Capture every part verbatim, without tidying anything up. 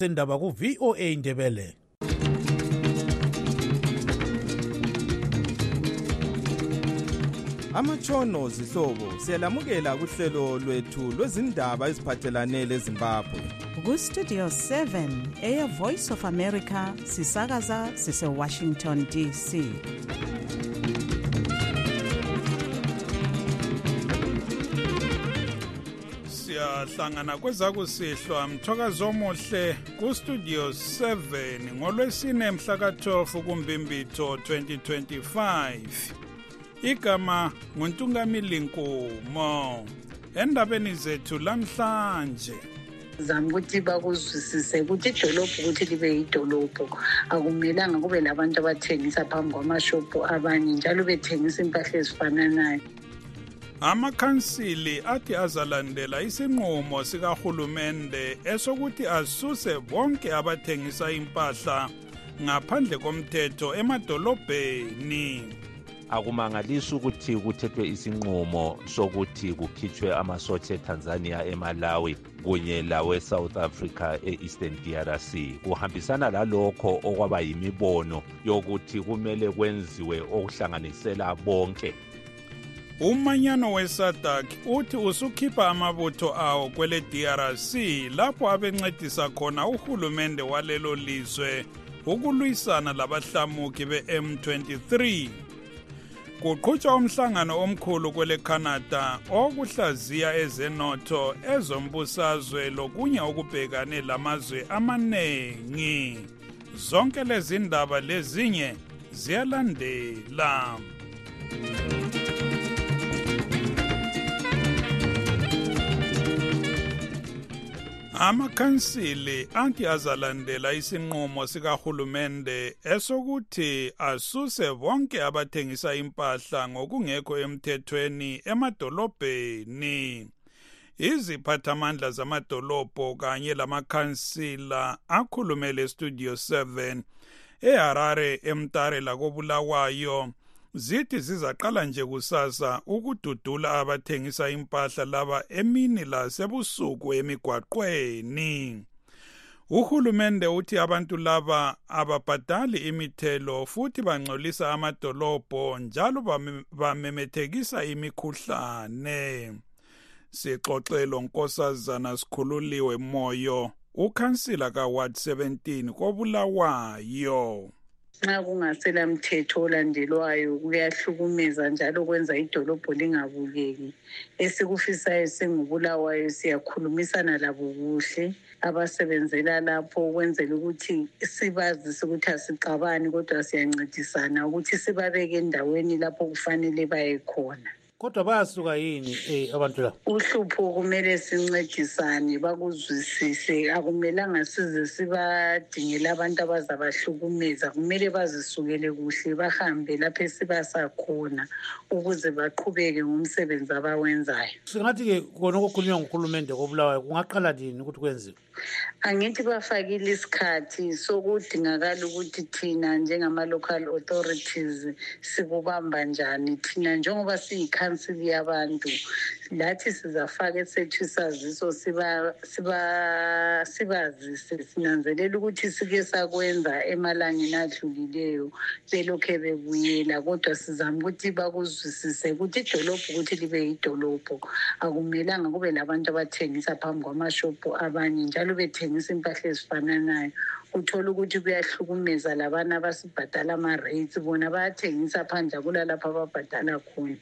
Sendaba ku V O A Ndebele. Amatshono zihlobo siyalamukela kuhlelo lwethu lwezindaba eziphathelane leZimbabwe. Ku Studio seven, Air Voice of America, sisakaza sise Washington D C. Siyahlangana kwezakusihlwa mthokazi omuhle ku Studio seven ngolwesine mhla ka twelve kuMbimbitho twenty twenty-five. Igama nguNtungamili Nkomo. Endabeni zethu lamhlanje zama ukuthi bakuzwisise ukuthi idolobho ukuthi libe idolobho akumelanga kube labantu abathengisa phambi kwamashopu abanye njalo bethengisa impahla ezifananayo. Amakhansili athi azalandela isinqumo sikahulumende esokuthi asuse bonke abathengisa impahla ngaphandle komthetho emadolobheni. Akumangalisi ukuthi kuthethwe isinqumo sokuthi kukhitshwe amasotsha eTanzania, eMalawi kunye lawe South Africa e-Eastern D R C. Kuhambisana lalokho okwaba yimibono yokuthi kumele kwenziwe okuhlanganisela bonke. Umanyano weSADC uthi usukhipha amabutho awo kwele D R C lapho abencedisa khona uhulumende walelo lizwe ukulwisana labahlamuki be-M twenty-three. Kuqhutshwa umhlangano omkhulu kwele Canada okuhlaziya ezenotho ezombusazwe lokunye okubhekane lamazwe amanengi. Zonke lezi ndaba lezinye ziyalandela. Amakhansili anti azalandela isinqumo sikahulumende esokuthi asuse bonke abathengisa impahla ngokungekho emthethweni emadolobheni. Iziphathamandla zamadolobho kanye lamakhansila akhulumele Studio seven eHarare, eMtare lakoBulawayo zithi zizaqala nje kusasa ukududula abathengisa impahla laba emini lasebusuku emigwaqweni. Uhulumende uthi abantu laba ababhadali imithelo futhi bangcolisa amadolobho njalo bamemethekisa imikhuhlane. Sixoxelo Nkosazana Sikhululiwe Moyo, ukhansila ka Ward seventeen koBulawayo. Nxa kungasela mthetho olandelwayo kuyahlukumeza njalo kwenza idolobho lingabukeki. Esikufisayo singubulawayo siyakhulumisana labo kuhle abasebenzela lapho ukwenzela ukuthi sibazise ukuthi asicabani kodwa siyancedisana ukuthi sibabeke endaweni lapho kufanele baye khona. Kodwa bayasuka yini eh abantu la? Uhlupho kumele sincedisane bakuzwisise, akumelanga size sibadingela abantu abazabahlukumeza, kumele bazisukele kuhle bahambe lapho sibasakhona ukuze baqhubeke ngomsebenzi abawenzayo. Singathi ke kona okukhulunywa nguhulumende koBulawayo kungaqala nini ukuthi kwenziwe? Angithi bafakile isikhathi sokudingakala ukuthi thina njengama local authorities sikubamba njani. Thina njengoba siyikhansili yabantu lathi sizafaka esethu isaziso siba siba sibazise sinanzelela ukuthi sike sakwenza emalangeni adlulileyo belokhe bebuyela, kodwa sizama ukuthi bakuzwisise ukuthi idolobho ukuthi libe idolobho akumelanga kube labantu abathengisa phambi kwamashopu abanye njalo bethengisa impahla ezifananayo. Uthola ukuthi kuyahlukumeza labana abasibhadala ama rates bona bayathengisa phandle kulalapha ababhadala khona.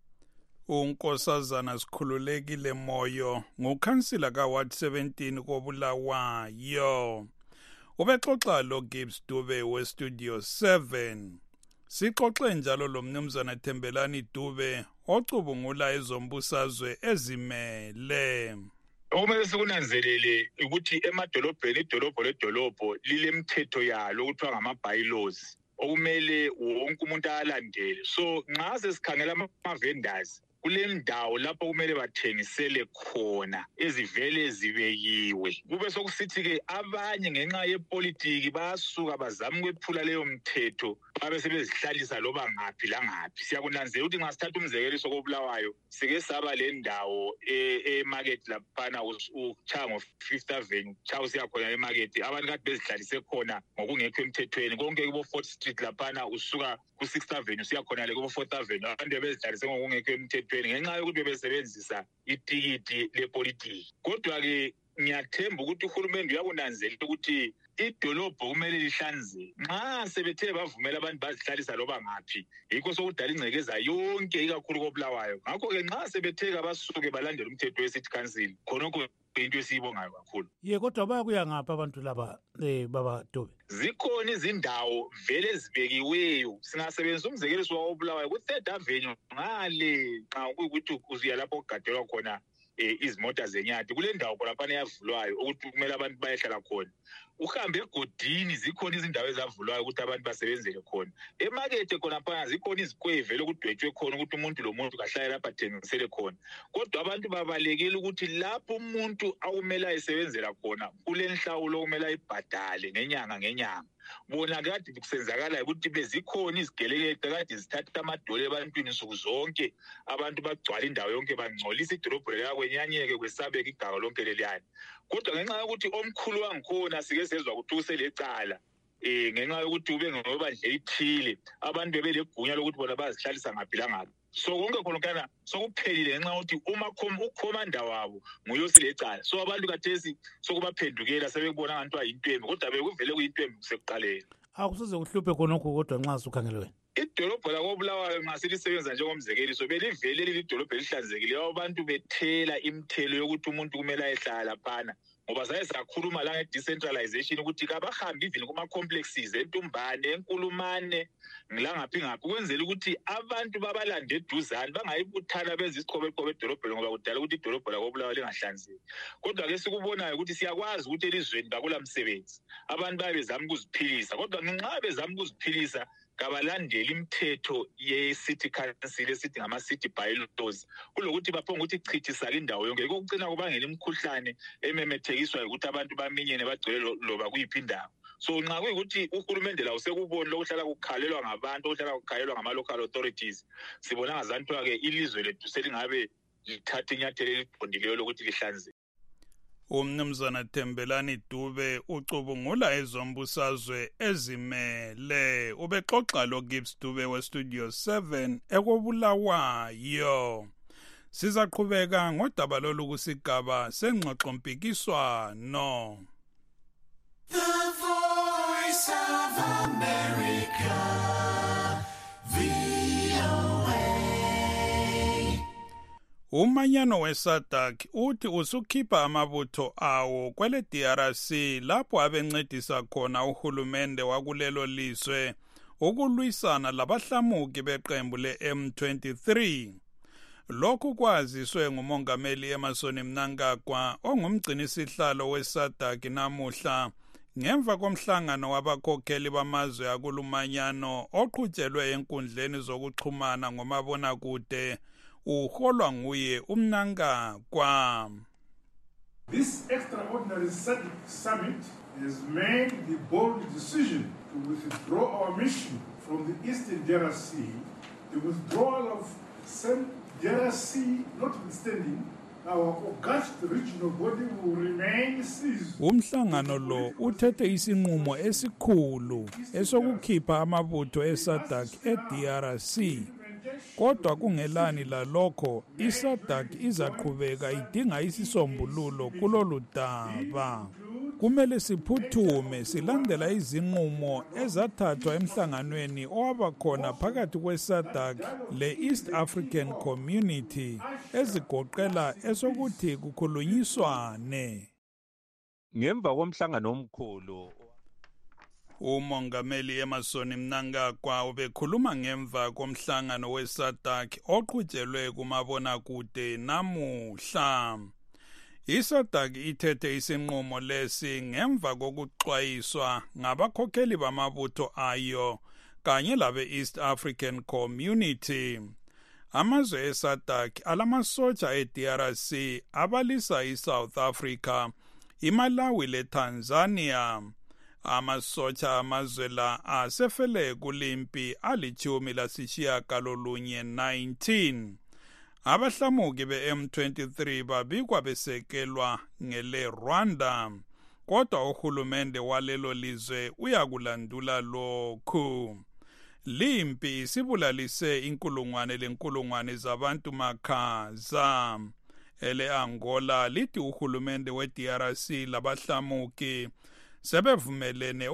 uNkosazana Sikhululekile Moyo ngukhansila ka Ward seventeen koBulawayo. Ubexoxa lo Gibbs Dube we Studio seven. Sixoxe njalo lo mnumzana Thembelani Dube ocubungula ezombusazwe ezimele. Okumele sikunanzelele ukuthi emadolobheni idolobho ledolobho lilemthetho yalo okuthiwa ngama bylaws okumele wonke umuntu alandele. So nxa sesikhangela ama vendors kulendawo lapho kumele bathengisele khona ezivele zibekiwe. Kube sokusithi ke abanye ngenxa yepolitiki bayasuka bazama ukwephula leyo mthetho babe sebezihlalisa loba ngaphi la ngaphi. Siyakunanzela ukuthi nxa sithatha umzekeliso koBulawayo sike saba le ndawo e-market laphana uchango Fifth Avenue chawo siyakhona e-market abantu kade bezihlalise khona ngokungekho emthethweni konke kubo Fourth Street laphana usuka ku Sixth Avenue siyakhona le kubo Fourth Avenue abantu bezihlalise ngokungekho emthethweni ngenxa yokuthi bebesebenzisa itikiti lepolitiki. Kodwa ke ngiyathemba ukuthi uhulumende uyakunanzela ukuthi idolobho kumele lihlanze nxa sebethe bavumela abantu bazihlalisa loba ngaphi yikho sokudala ingcekeza yonke ikakhulu koBulawayo. Ngakho ke nxa sebetheka basuke balandela umthetho weCity Council khonokho into esiyibongayo kakhulu. Ye kodwa bayakuya ngapha abantu laba eh baba Dube. Zikhona izindawo vele ezibekiweyo singasebenzisa umzekeliso wawoBulawayo ku Third Avenue ngale xa ukuthi uziya lapho kugadelwa khona izimota zenyati kule ndawo khona eyavulwayo ukuthi kumele abantu bayehlala khona. Uhambe egodini zikhona izindawo ezavulwayo ukuthi abantu basebenzele khona. Emakethe khona phana zikhona izikwevele ukudwetshwe khona ukuthi umuntu lo muntu kahlala lapha athengisele khona. Kodwa abantu babalekile ukuthi lapho umuntu awumela ayisebenzela khona kule nhlawulo okumele ayibhadale ngenyanga ngenyanga. Bona kade kusenzakala ukuthi bezikhona izigelekede kade zithatha amadole ebantwini insuku zonke abantu bagcwala indawo yonke bangcolisa idolobho lakwenyanyeke kwesabeka igaba lonke leliyani. Kodwa ngenxa yokuthi omkhulu wangikhona sike sezwa ukuthi uselecala eh ngenxa yokuthi ube ngobandla ithile abantu bebelegunya lokuthi bona bazihlalisa ngaphi la ngaphi. So konke khona kana sokuphelile ngenxa yokuthi uma ukhomanda wabo nguyosilecala. So abantu kathesi sokubaphendukela sebekubona nganto ayintwembe kodwa bekuvele kuyintwembe kusekuqaleni. Akusize kuhluphe khonokho kodwa nxa sukhangele wena. Idolobho lakoBulawayo nxa silisebenza njengomzekeliso belivele leli idolobho elihlanzekile abantu bethela imithelo yokuthi umuntu kumele ayehlala phana ngoba saye sakhuluma la nge-decentralization ukuthi kabahambi even kuma-complexes eNtumbane eNkulumane ngilangaphi ngaphi ukwenzela ukuthi abantu babalande eduzane bangayibuthana benza isiqhobaqhobo edolobheni ngoba kudala ukuthi idolobho lakoBulawayo lingahlanzeki. Kodwa-ke sikubonayo ukuthi siyakwazi ukuthi elizweni bakula msebenzi abantu baye bezama ukuziphilisa kodwa ngenxa bezama ukuziphilisa kabalandeli imithetho ye-City Council esithi ngama-city bylaws kulokuthi baphonga ukuthi ichithisa indawo yonke kokugcina kubangela imikhuhlane ememethekiswa ukuthi abantu baminyene bagcwele loba kuyiphi indawo. So nxa kuyikuthi uhulumende lawo sekubona lokuhlala kukhalelwa ngabantu okuhlala kukhalelwa ngama-local authorities sibona ngazantuka-ke ilizwe lethu selingabe lithatha inyathelo eliqondileyo lokuthi lihlanze. Umnumzana Thembelani Dube ucubungula ezombusazwe ezimele ubexoxa lo Gibbs Dube we Studio seven ekoBulawayo. Sizaqhubeka ngodaba lolu kusigaba sengxoxo mpikiswano. The Voice of America. Umanyano weSADC uthi usukhipha amabutho awo kwele D R C lapho abencedisa khona uhulumende wakulelo lizwe ukulwisana labahlamuki beqembu le-M twenty-three. Lokhu kwaziswe ngumongameli Emmerson Mnangagwa ongumgcinisihlalo weSADC namuhla ngemva komhlangano wabakhokheli bamazwe akulumanyano oqhutshelwe enkundleni zokuxhumana ngomabonakude uholwa nguye uMnangagwa. This extraordinary summit has made the bold decision to withdraw our mission from the Eastern D R C. The withdrawal of some D R C notwithstanding, our august regional body will remain seized. Umhlangano lo uthethe isinqumo esikhulu esokukhipha amabutho eSADC e-D R C. Kodwa kungelani lalokho iSADC izaqhubeka idinga isisombululo kulolu daba. Kumele siphuthume silandela izinqumo ezathathwa emhlanganweni owaba khona phakathi kweSADC le-East African Community ezigoqela esokuthi kukhulunyiswane. Ngemva komhlangano omkhulu umongameli Emmerson Mnangagwa ubekhuluma ngemva komhlangano weSADC oqhutshelwe kumabonakude namuhla. iSADC ithethe isinqumo lesi ngemva kokuxwayiswa ngabakhokheli bamabutho ayo kanye labe East African Community. amazwe eSADC alamasotsha e-D R C abalisa iSouth Africa, iMalawi leTanzania. Amasotsha amazwe la asefele kulimpi alichumi lasishiyagalolunye nineteen. Abahlamuki be-M twenty-three babikwa besekelwa ngele Rwanda, kodwa uhulumende walelo lizwe uyakulandula lokhu. Limpi isibulalise inkulungwane lenkulungwane zabantu makhaza. Ele Angola lithi uhulumende we-D R C labahlamuki sebevumelene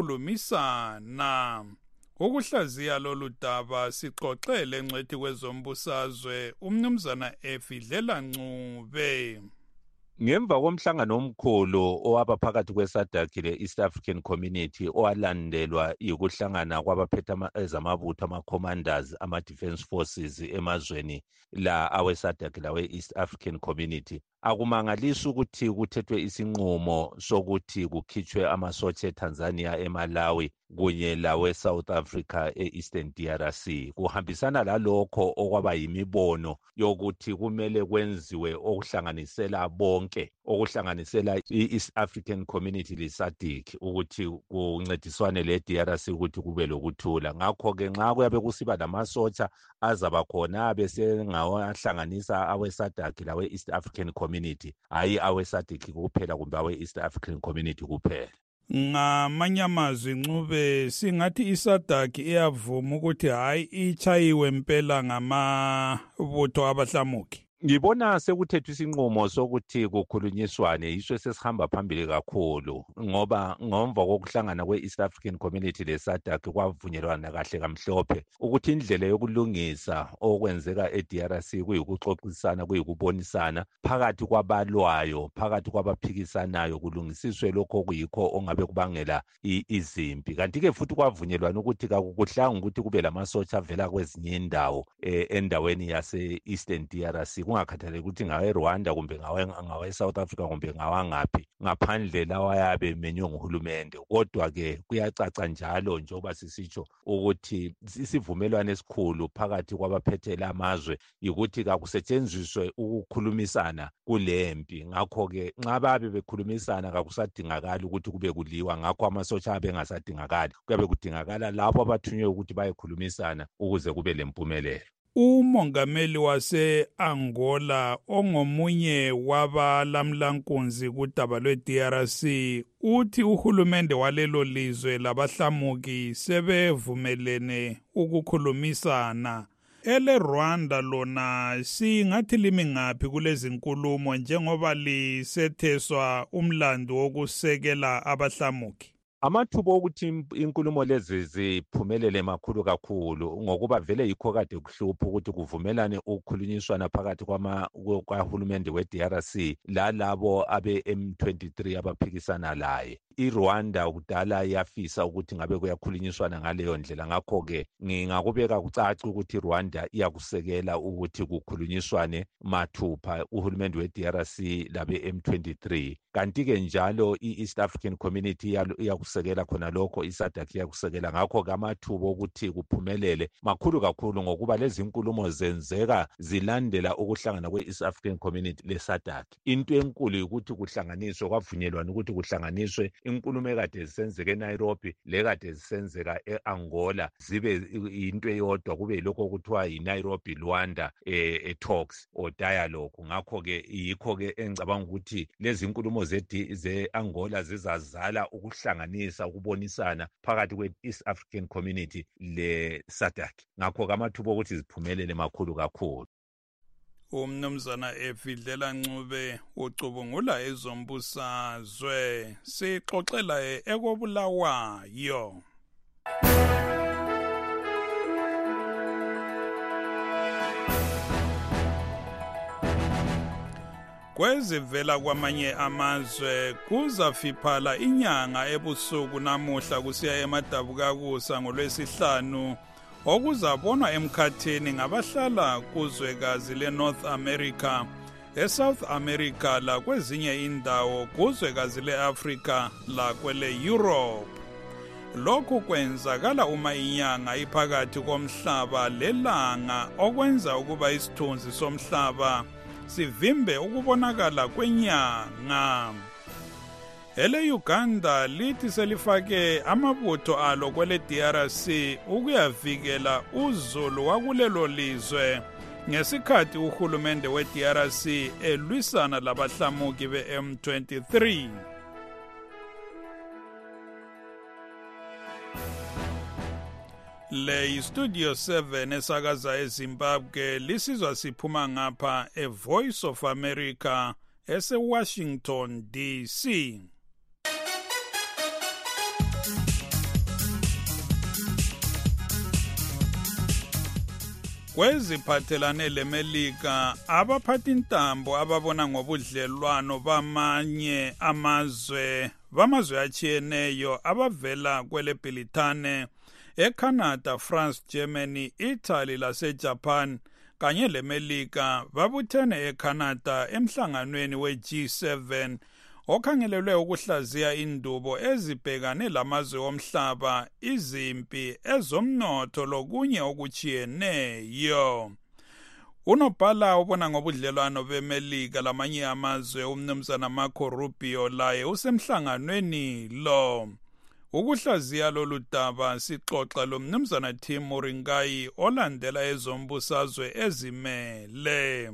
ukukhulumisana. Ukuhlaziya lolu daba sixoxele ngcwethi kwezombusazwe umnumzana Efidlela Ncube. Ngemva komhlangano omkhulu owaba phakathi kweSADC le-East African Community owalandelwa yikuhlangana kwabaphethe ezamabutho ama-commanders ama-defense forces emazweni la awe-SADC lawe-East African Community, akumangalisi ukuthi kuthethwe isinqumo sokuthi kukhitshwe amasotsha eTanzania, eMalawi kunye lawe-South Africa e-Eastern D R C. Kuhambisana lalokho okwaba yimibono yokuthi kumele kwenziwe okuhlanganisela bonke, okuhlanganisela i-East African Community le-SADC ukuthi kuncediswane le-D R C ukuthi kube lokuthula. Ngakho-ke nxa kuyabe kusiba lamasotsha azaba khona besengawahlanganisa awe-SADC lawe-East African Community, hayi awe-SADC kuphela kumbe awe-East African Community kuphela. Ngamanye amazwi Ncube, singathi iSADC iyavuma ukuthi hayi ichayiwe impela ngamabutho abahlamuki. Ngibona sekuthethwe isinqumo sokuthi kukhulunyiswane, yiso sesihamba phambili kakhulu ngoba ngomva kokuhlangana kwe-East African Community le-SADC kwavunyelwana kahle kamhlophe ukuthi indlela yokulungisa okwenzeka e-D R C kuyikuxoxisana, kuyikubonisana phakathi kwabalwayo, phakathi kwabaphikisanayo, kulungisiswe lokho kuyikho ongabe kubangela izimpi. Kanti-ke futhi kwavunyelwana ukuthi kakukuhlanga ukuthi kube lamasotsha avela kwezinye indawo endaweni yase-Eastern D R C, kungakhathaleki ukuthi ngawe Rwanda kumbe ngawe ngawe South Africa kumbe ngawangaphi, ngaphandle lawa yabe menywe nguhulumende. Kodwa ke kuyacaca njalo njengoba sisitsho ukuthi isivumelwano esikhulu phakathi kwabaphethe amazwe ukuthi kakusetshenziswe ukukhulumisana kulempi. Ngakho ke nxa babe bekhulumisana kakusadingakala ukuthi kube kuliwa, ngakho amasotsha abe ngasadingakala, kuyabe kudingakala lapho abathunywe ukuthi bayekhulumisana ukuze kube lempumelelo. Umongameli wase-Angola ongomunye wabalamlankunzi kudaba lwe-D R C uthi uhulumende walelo lizwe labahlamuki sebevumelene ukukhulumisana. Ele Rwanda lona singathi limi ngaphi kulezi nkulumo njengoba lisetheswa umlando wokusekela abahlamuki? Amathuba okuthi inkulumo lezi ziphumelele makhulu kakhulu ngokuba vele yikho kade kuhlupha ukuthi kuvumelane ukukhulunyiswana phakathi kwama kwahulumende we-D R C lalabo abe-M twenty-three abaphikisana laye. iRwanda kudala yafisa ukuthi ngabe kuyakhulunyiswana ngaleyo ndlela, ngakho-ke ngingakubeka kucaca ukuthi iRwanda iyakusekela ukuthi kukhulunyiswane mathupha uhulumende we-D R C labe-M twenty-three. Kanti-ke njalo i-East African Community iyakusekela khona lokho, iSADC iyakusekela. Ngakho-ke amathuba ukuthi kuphumelele makhulu kakhulu ngokuba lezi nkulumo zenzeka zilandela ukuhlangana kwe-East African Community le-SADC. Into enkulu ukuthi kuhlanganiswe, kwavunyelwana ukuthi kuhlanganiswe inkulumo ekade zisenzeka eNairobi lekade zisenzeka e-Angola zibe into eyodwa, kube lokho okuthiwa yi-Nairobi Rwanda e talks or dialogue. Ngakho-ke yikho-ke engicabanga ukuthi lezi nkulumo ze-Angola zizazala ukuhlanganisa, ukubonisana phakathi kwe-East African Community le-SADC. Ngakho-ke amathuba ukuthi ziphumelele makhulu kakhulu. Umnumzana Efidlela Ncube ucubungula ezombusazwe, sixoxela ekobulawayo. Kwezivela kwamanye amazwe kuzafiphala inyanga ebusuku namuhla kusiya emadabukakusa ngolwesihlanu okuzabonwa emkhathini ngabahlala kuzwekazi le-North America, e-South America lakwezinye indawo kuzwekazi le-Africa lakwele-Europe. Lokhu kwenzakala uma inyanga iphakathi komhlaba lelanga okwenza ukuba isithunzi somhlaba sivimbe ukubonakala kwenyanga. Ele Uganda lithi selifake amabutho alo kwele D R C ukuyavikela uzulu wakulelo lizwe ngesikhathi uhulumende we D R C elwisana labahlamuki be M twenty-three. Le Studio seven esakaza eZimbabwe lisizwa siphuma ngapha e Voice of America ese Washington D C. Kweziphathelane leMelika, abaphathi intambo ababona ngobudlelwano bamanye amazwe bamazwe atshiyeneyo abavela kwele Bhilithane, eCanada, France, Germany, Italy laseJapan kanye leMelika babuthene eCanada emhlanganweni we G seven okhangelelwe ukuhlaziya indubo ezibhekane lamazwe omhlaba, izimpi, ezomnotho lokunye okuchiyeneyo. Unobhala ubona ngobudlelwano beMelika lamanye amazwe uMnumzana Marco Rubio laye usemhlanganweni lo. Ukuhlaziya lolu daba sixoxa lo Mnumzana Tim Moringai olandela ezombusazwe ezimele.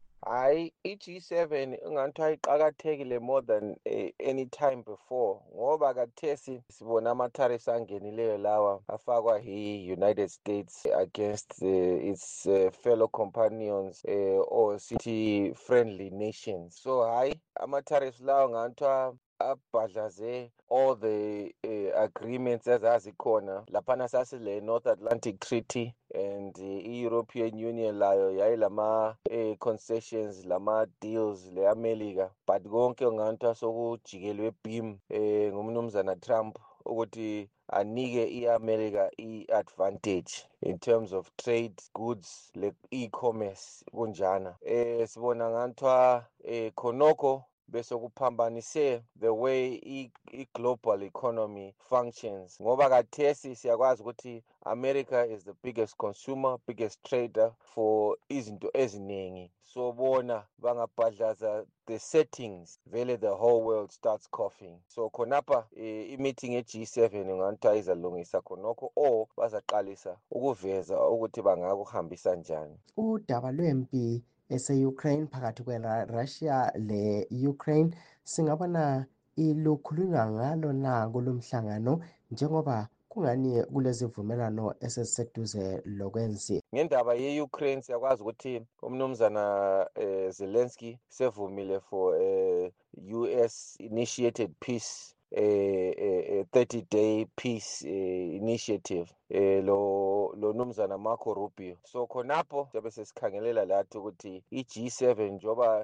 Hayi, i-G seven ingathi ayiqakathekile more than uh, any time before ngoba kathesi sibona ama-tariffs angenileyo lawa afakwa yi-United States against uh, its uh, fellow companions uh, or city-friendly nations. So hayi, ama-tariffs lawa ngathi abhadlaze all the uh, agreements ezazikhona laphana sasile North Atlantic Treaty and the uh, European Union layo yayilama uh, concessions lama deals le America, but konke ngathi sokujikelwe beam eh ngumnumzana Trump ukuthi anike iAmerica iadvantage in terms of trade, goods, le e-commerce kunjana. Eh sibona ngathi eh khonoko bese kuphambanise the way i-global economy functions ngoba kathesi siyakwazi ukuthi America is the biggest consumer, biggest trader for izinto eziningi. So bona bangabhadlaza the settings vele the whole world starts coughing. So khonapha e, i-meeting e-G seven ngathi izalungisa khonokho or bazaqalisa ukuveza ukuthi bangakuhambisa njani. Udaba lwempi ese-Ukraine phakathi kwe-Russia le-Ukraine singabona ilukhulunywa ngalo na kulomhlangano njengoba kungani kulezivumelano eseseduze lokwenzi. Ngendaba ye-Ukraine siyakwazi ukuthi umnumzana uh, Zelensky sevumile for a U S initiated peace a, a, a thirty day peace uh, initiative eh lo lo numzana Marco Rubio. So khonapho siyabe sesikhangelela lathi ukuthi i-G seven njoba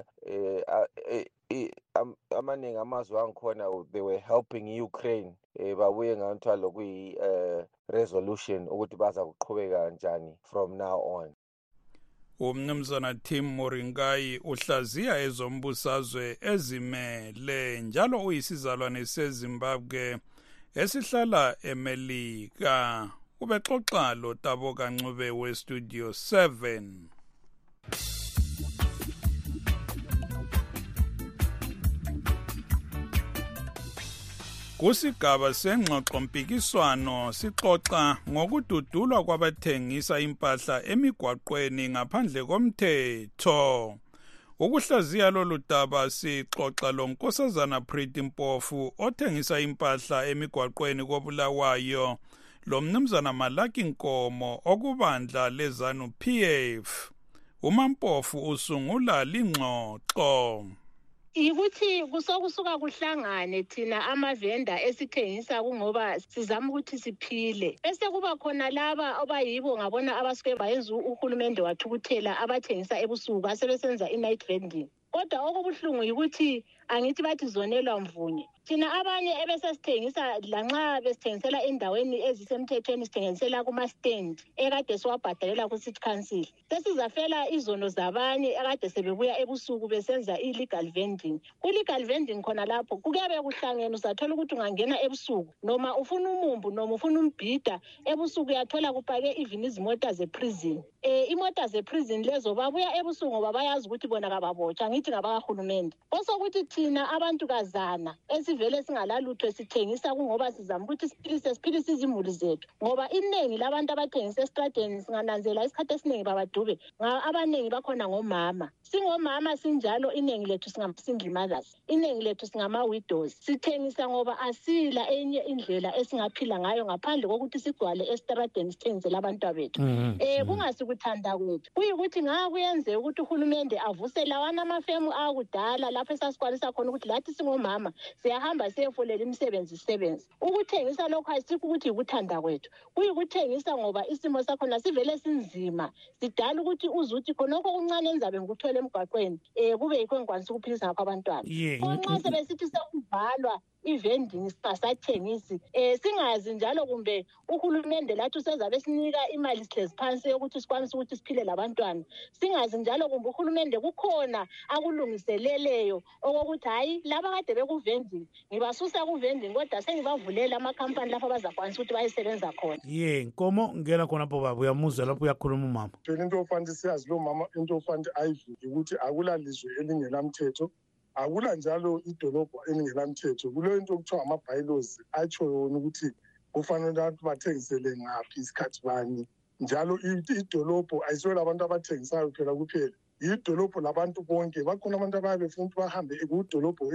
eh amaningi amazwe angikhona they were helping Ukraine eh babuye ngathi lokuyi resolution ukuthi baza kuqhubeka kanjani from now on. Umnumzana Tim Moringai uhlaziya ezombusazwe ezimele njalo uyisizalwane seZimbabwe esihlala eMelika. Ubexoxa lo Tabo Kancube we Studio seven. Kusigaba sengxoxo mpikiswano sixoxa ngokududulwa kwabathengisa impahla emigwaqweni ngaphandle komthetho. Ukuhlaziya lolu daba sixoxa lo Nkosazana Pretty Mpofu othengisa impahla emigwaqweni koBulawayo, lo Mnumzana Malaki Nkomo okubandla leZanu P F. uMampofu usungula lingxoxo. Ikuthi kusokusuka kuhlangane thina amavenda esithengisa kungoba sizama ukuthi siphile. Bese kuba khona laba abayibo ngabona abasuke bayenza uhulumende wathukuthela abathengisa ebusuku asebesenza i-night vending. Kodwa okubuhlungu ukuthi angithi bathi zonelwa mvunye. thina abanye ebesesithengisa lanxa besithengisela endaweni ezisemthethweni sithengisela kuma-stand ekade siwabhadalela ku-city council. Sesizafela izono zabanye ekade sebebuya ebusuku besenza i-legal vending. Ku-legal vending khona lapho kuyabe kuhlangene uzathola ukuthi ungangena ebusuku noma ufuna umumbu noma ufuna umbhida ebusuku uyathola kupake even izimota ze-prison. Eh imota ze-prison lezo babuya ebusuku ngoba bayazi ukuthi bona kababotshwa ngithi ngabakahulumende. Osokuthi thina abantu kazana esivele singalalutho sithengisa kungoba sizama ukuthi siphilise siphilise izimuli zethu ngoba iningi labantu abathengisa estradeni singananzela isikhathi esiningi babadube abaningi bakhona ngomama. Singomama sinjalo iningi lethu singama-single mothers, iningi lethu singama-widows. Sithengisa ngoba asila enye indlela esingaphila ngayo ngaphandle kokuthi sigcwale estradeni sithengisela abantu bethu. Eh kungasikuthanda kwethu kuyikuthi ngakuyenze ukuthi uhulumende avuse lawana amafemu akudala lapho esasikwanisa khona ukuthi lathi singomama siyahamba siyefolela imisebenzi sisebenzi. Ukuthengisa lokho ayisikho ukuthi ukuthanda kwethu kuyikuthengisa ngoba isimo sakhona sivele sinzima sidala ukuthi uzuthi khonokho kuncane enzabe ngikuthole emgwaqweni eh kube yikho ngikwanisa ukuphilisa ngapha abantwana. Konxa sebesithi sekuvalwa i-vending singasathengisi eh singazi njalo kumbe uhulumende lathi usezabe sinika imali sihlezi phansi yokuthi sikwanise ukuthi siphile labantwana. Singazi njalo kumbe uhulumende kukhona akulungiseleleyo okokuthi hayi laba kade bekuvending ngibasusa kuvending kodwa sengibavulela amakhampani lapho bazakwanisa ukuthi bayisebenza khona. Ye Nkomo ngena khona pho baba uyamuzwa lapho uyakhuluma umama. Phela into ofanele siyazi lo mama into ofanele ayivuke ukuthi akulalizwe elingelamthetho akula njalo idolobho elingelamthetho kulo into okuthiwa ama-bylaws atsho yona ukuthi kufanele abantu bathengisele ngaphi isikhathi bani njalo idolobho ayiswela abantu abathengisayo phela kuphela idolobho labantu bonke bakhona abantu ababe befuna ukuthi bahambe kudolobho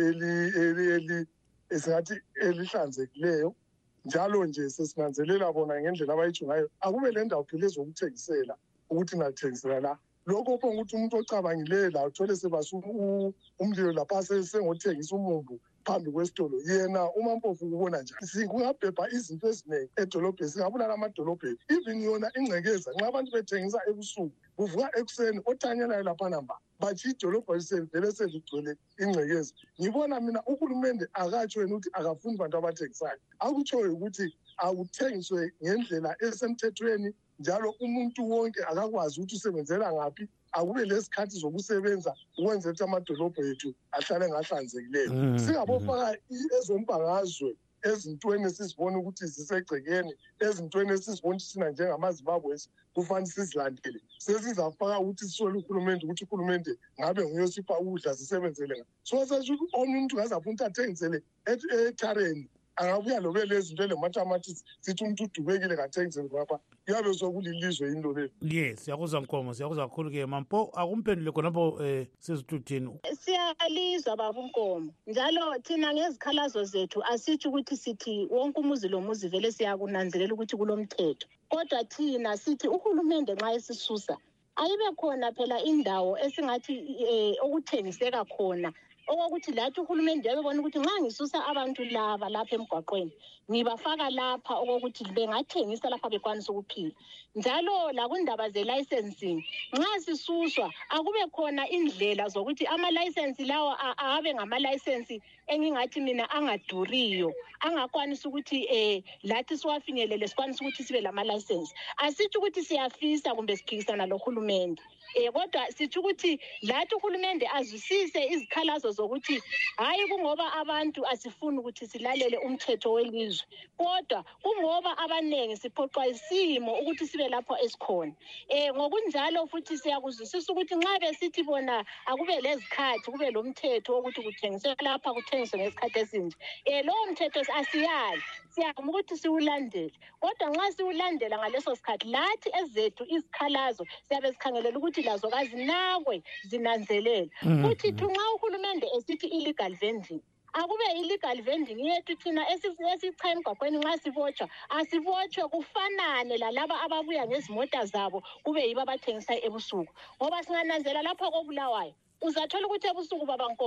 eli esingathi elihlanzekileyo njalo nje sesinanzelela bona ngendlela abayitsho ngayo akube le ndawo phela ezokuthengisela ukuthi ngathengisela la lokho konke ukuthi umuntu ocabangileyo la uthole sebasa umlilo lapha sengothengisa umumbu phambi kwesitolo yena uMampofu ubona njani sikungabhebha izinto eziningi edolobheni singabulala amadolobheni even yona ingcekeza nxa abantu bethengisa ebusuku kuvuka ekuseni othanyelayo lapha namba bathi idolobho lisevele seligcwele ingcekeza. Ngibona mina uhulumende akatsho yena ukuthi akafuni abantu abathengisayo akutshoyo ukuthi akuthengiswe ngendlela esemthethweni njalo umuntu wonke akakwazi ukuthi usebenzela ngaphi akube lesikhathi zokusebenza ukwenza ukuthi amadolobho ethu ahlale ngahlanzekileyo. Singabofaka ezombangazwe ezintweni esizibona ukuthi zisegcekeni ezintweni esizibona ukuthi sina njengamaZimbabwe kufanele sizilandele sesizafaka ukuthi sisole uhulumende ukuthi uhulumende ngabe nguyosipha ukudla sisebenzele nga so sesho umuntu ngazafuna ukuthi athengisele ethareni angabuya lobe lezinto lemathematics sithi umuntu udubekile kathengisele ngapha yabe sokulilizwe into le. Yes siyakuzwa Nkomo siyakuzwa kakhulu ke Mampo akumphendule khonapho eh sezithuthini. Siyalizwa baba Nkomo njalo thina ngezikhalazo zethu asithi ukuthi sithi wonke umuzi lomuzi vele siyakunanzelela ukuthi kulomthetho kodwa thina sithi uhulumende nxa esisusa ayibe khona phela indawo esingathi eh okuthengiseka khona okokuthi lathi uhulumende yabona ukuthi nxa ngisusa abantu laba lapha emgwaqweni ngibafaka lapha okokuthi bengathengisa lapha bekwanisa ukuphila njalo la kundaba ze-licensing nxa sisuswa akube khona indlela zokuthi ama-license lawa abe ngama-license engingathi mina angaduriyo angakwanisa ukuthi eh lathi siwafinyelele sikwanisa ukuthi sibe lama-license asithi ukuthi siyafisa kumbe siphikisana lohulumende eh kodwa sithi ukuthi lathi uhulumende azwisise izikhalazo zokuthi hayi kungoba abantu asifuni ukuthi silalele umthetho welizwe kodwa kungoba abanengi siphoqwa isimo ukuthi sibe lapho esikhona eh ngokunjalo futhi siyakuzwisisa ukuthi nxa besithi bona akube lezikhathi kube lo mthetho ukuthi kuthengiswe lapha kuthengiswe ngesikhathi esinje eh lo mthetho asiyazi siyakuma ukuthi siwulandele kodwa nxa siwulandela ngaleso sikhathi lathi ezethu izikhalazo siyabe sikhangelela ukuthi lazo kazinakwe zinanzelela futhi nxa uhulumende esithi illegal vending akube illegal vending yethu thina esicha emgwaqweni nxa sibotshwa asibotshwe kufanane lalaba ababuya ngezimota zabo kube yibo abathengisa ebusuku ngoba singananzela lapha koBulawayo uzathola ukuthi ebusuku baba Nkomo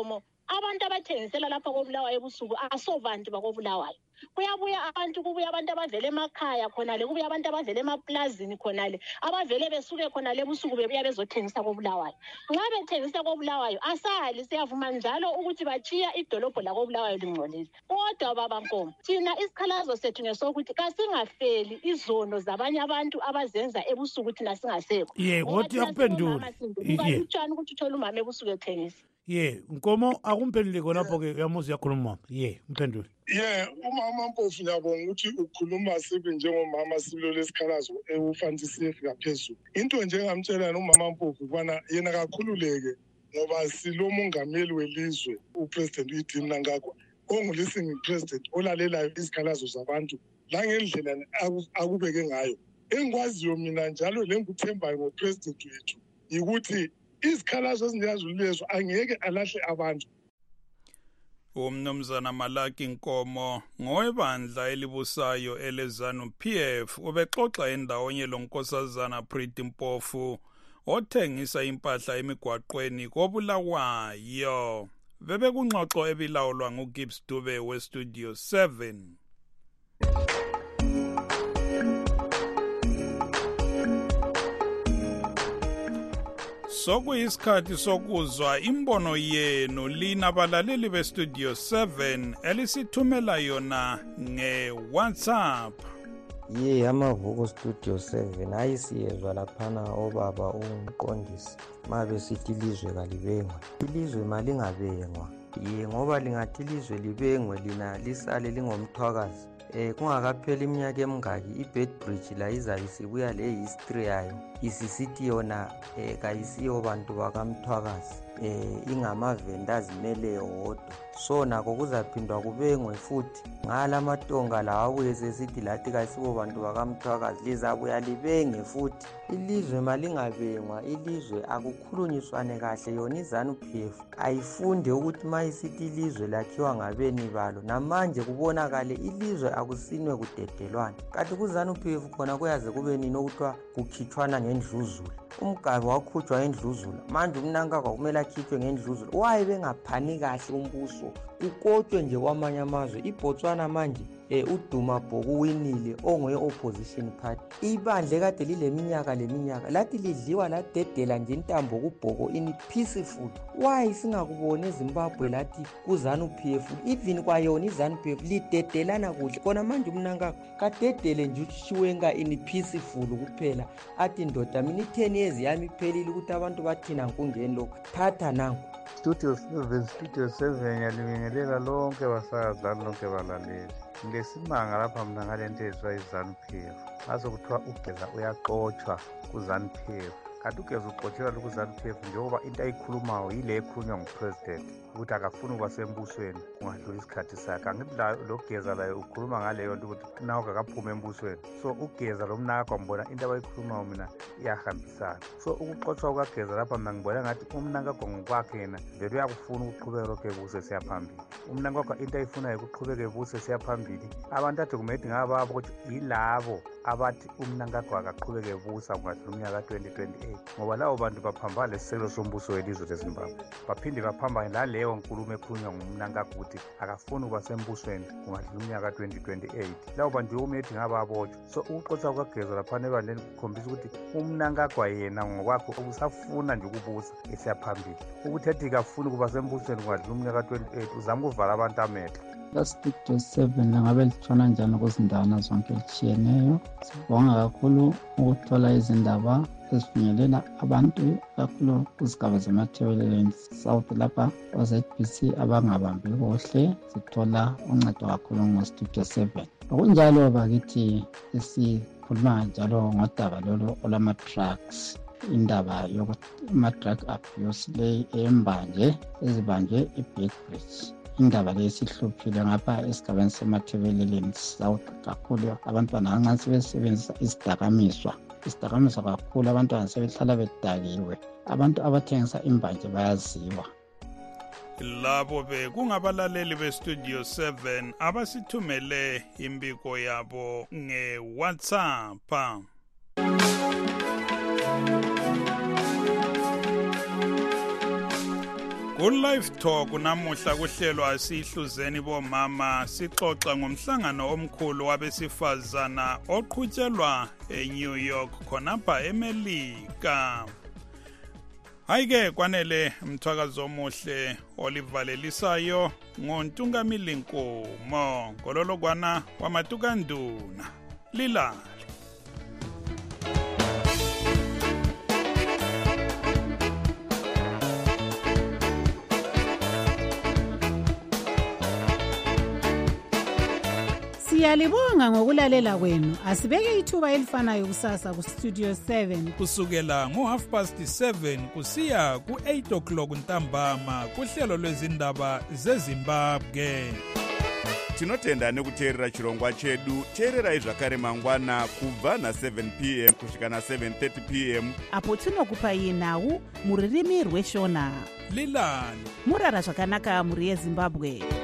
abantu abathengisela lapha koBulawayo ebusuku asobantu bakoBulawayo. Kuyabuya abantu kubuya abantu abavele emakhaya khonale, kubuya abantu abavele emaplazini khonale, abavele besuke khonale ebusuku bebuya bezothengisa koBulawayo. Nxa bethengisa koBulawayo asali siyavuma njalo ukuthi batshiya idolobho lakoBulawayo lingcolile. Kodwa baba Nkomo, thina isikhalazo sethu ngesokuthi kasingafeli izono zabanye abantu abazenza ebusuku thina singasekho. Ye, wothi yakuphendula. Kukalutshwana ukuthi uthole umama ebusuku ethengisa. Ye, Nkomo akumphendule khonapho ke yamuzi yakhuluma. Ye, mphendule. Yeah, umama Mpofu ngiyabonga ukuthi ukhuluma sibe njengomama silo lesikhalazo ewufanele siyefika phezulu. Into nje engamtshela umama Mpofu bana yena kakhululeke ngoba silo mongameli welizwe upresident uDini Mnangagwa ongulistening president olalelayo isikhalazo zabantu la ngendlela akubeke ngayo. Engikwaziyo mina njalo lenguthembayo ngopresident wethu ukuthi isikhalazo ezinjengalezo angeke alahle abantu. Umnumzana Malaki Nkomo ngowebandla elibusayo eleZANU P F ubexoxa endawonye lonkosazana Pretty Mpofu othengisa impahla emigwaqweni koBulawayo. Bebekungxoxo ebilawulwa nguGibbs Dube weStudio seven. Sokuyisikhathi sokuzwa imbono yenu lina balaleli beStudio seven elisithumela yona nge-WhatsApp. Ye amavuko Studio seven ayisiyezwa laphana obaba umqondisi mabe sithi ilizwe kalibengwa. Ilizwe malingabengwa. Ye ngoba lingathi ilizwe libengwe lina lisale lingomthwakazi. Eh kungakaphela iminyaka emingaki iBedbridge la izabe sibuya le history yayo isisithi yona eh kayisiyo bantu bakamthwakazi eh ingamavenda azimele wodwa. So nako kuzaphindwa kubengwe futhi ngala matonga lawa abuye sesithi lathi kayisibo bantu bakamthwakazi lizabuya libenge futhi. Ilizwe malingabengwa, ilizwe akukhulunyiswane kahle yona iZANU P F ayifunde ukuthi mayisithi ilizwe lakhiwa ngabeni balo namanje kubonakale ilizwe akusinwe kudedelwana. Kanti kuZANU P F khona kuyaze kube nini okuthiwa kukhitshwana ngendluzula. Umgabe wakhutshwa ngendluzula manje uMnangagwa kumele akhitshwe ngendluzula. Waye bengaphani kahle umbuso ukotshwe nje kwamanye amazwe. iBotswana manje eh uDuma Bhoko winile ongoye opposition party. Ibandle kade lileminyaka leminyaka lathi lidliwa ladedela nje intambo kuBhoko in peaceful. Why singakubona eZimbabwe lathi kuZANU P F even kwayona iZANU P F lidedelana kuhle kona manje uMnangagwa kadedele nje uShiwenga in peaceful kuphela athi ndoda mina ten years yami iphelile ukuthi abantu bathina nkungeni lokho thatha nanku. Studio seven Studio seven yalibingelela lonke basakazana lonke balaleli. Ngesimanga lapha mina ngalento ezwa iZANU P F ngaze kuthiwa uGeza uyaxotshwa kuZANU P F. Kanti uGeza uxotshelwa kuZANU P F njengoba into ayikhulumayo yile ekhulunywa ngupresident ukuthi akafuni ukuba sembusweni kungadlula isikhathi sakhe. Angithi lo Geza layo ukhuluma ngaleyo nto ukuthi nawo akaphuma embusweni. So uGeza lo Mnangagwa mbona into abayikhulumayo mina iyahambisana. So ukuxoxwa kukaGeza lapha mina ngibona ngathi uMnangagwa ngokwakhe yena vele uyakufuna ukuqhubeka lokho ebuse siyaphambili. uMnangagwa into ayifunayo ukuqhubeka ebuse siyaphambili. Abantu athi kumele ngababo ukuthi yilabo abathi uMnangagwa akaqhubeke ebusa kungadlula umnyaka twenty twenty-eight ngoba lawo bantu baphambana lesiselo sombuso welizwe leZimbabwe. Baphinde baphambane laleyo nkulumo ekhulunywa nguMnangagwa ukuthi akafuni ukuba sembusweni kungadlula umnyaka twenty twenty-eight. Lawo bantu yokumethi ngababotshwa. So ukuxoxa kwaGeza laphana ebandleni kukhombisa ukuthi uMnangagwa yena ngokwakhe ubusafuna nje ukubusa esiyaphambili. Ukuthi ethi kafuni ukuba sembusweni kungadlula umnyaka twenty-eight uzama ukuvala abantu amehlo. laStudio seven langabe litshona njani kuzindawana zonke ezitshiyeneyo. Sibonga kakhulu ukuthola izindaba ezifinyelela abantu kakhulu kuzigaba zemathebeleleni South lapha o-Z B C abangabambi kuhle sithola uncedo kakhulu ngoStudio seven. Ngokunjalo bakithi sikhuluma njalo ngodaba lolo olama-drugs. Indaba yokuthi ama-drug abuse le embanje ezibanjwe eBedbridge. Indaba le sihluphile ngapha esigabeni semathebeleleni South kakhulu abantwana abancane sebesebenzisa isidakamizwa. Isidakamizwa kakhulu abantwana sebehlala bedakiwe. Abantu abathengisa imbanje bayaziwa. Labo bekungabalaleli beStudio seven abasithumele imbiko yabo ngeWhatsApp. Ku-Live Talk namuhla kuhlelwa sihluzeni bomama sixoxa ngomhlangano omkhulu wabesifazana oqhutshelwa eNew York khonapha eMelika. Hayike kwanele mthwakazo omuhle olivalelisayo ngontungamili Nkomo ngololokwana wamatukanduna lilala. Siyalibonga ngokulalela kwenu. Asibeke ithuba elifanayo kusasa ku Studio seven kusukela ngo half past seven kusiya ku eight o'clock ntambama kuhlelo lwezindaba zeZimbabwe. Tinotenda nekuteerera chirongwa chedu. Teererai zvakare mangwana kubva na seven p m kusvika na seven thirty p m apo tinokupai nhau muririmi rweshona. Lilani murara zvakanaka muri yeZimbabwe.